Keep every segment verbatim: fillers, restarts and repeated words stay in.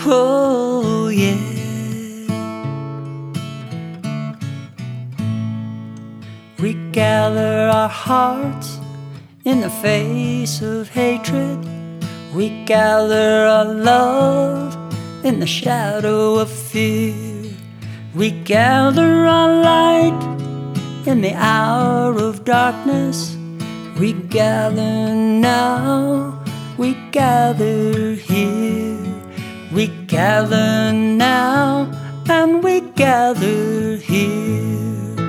Oh yeah. We gather our hearts in the face of hatred. We gather our love in the shadow of fear. We gather our light in the hour of darkness. We gather now, we gather here. We gather now and we gather here.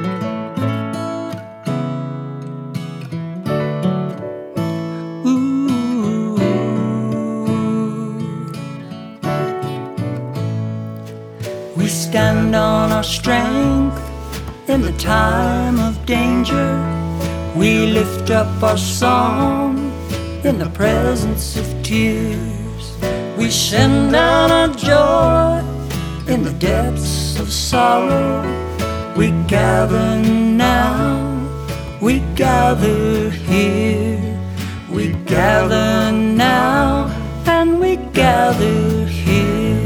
We stand on our strength in the time of danger. We lift up our song in the presence of tears. We send out our joy in the depths of sorrow. We gather now, we gather here. We gather now and we gather here.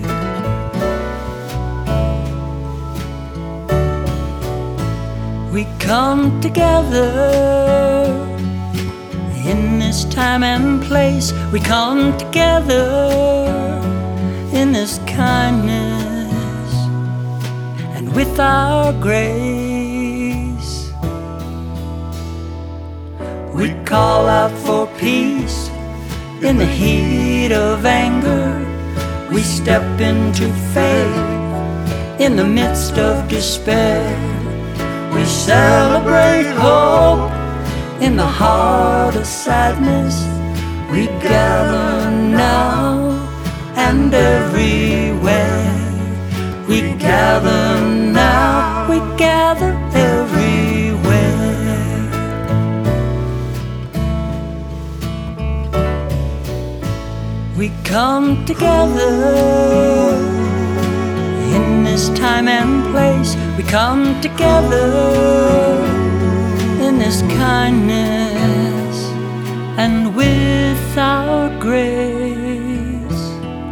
We come together in this time and place. We come together in this kindness and with our grace. We call out for peace in the heat of anger. We step into faith in the midst of despair. We celebrate hope in the heart of sadness. We gather now and everywhere. We gather now, we gather everywhere. We come together in this time and place. We come together in this kindness and with our grace.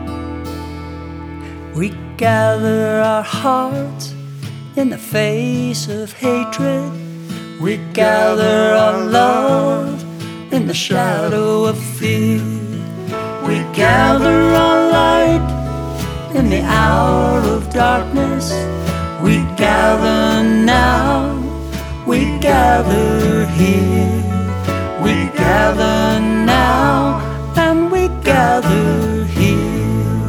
We gather our hearts in the face of hatred. We gather our love in the shadow of fear. We gather our light in the hour of darkness. We gather now, we gather here. We gather now and we gather here.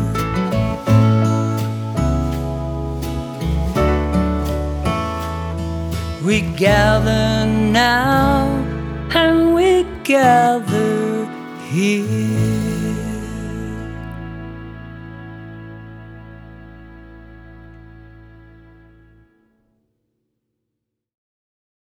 We gather now and we gather here.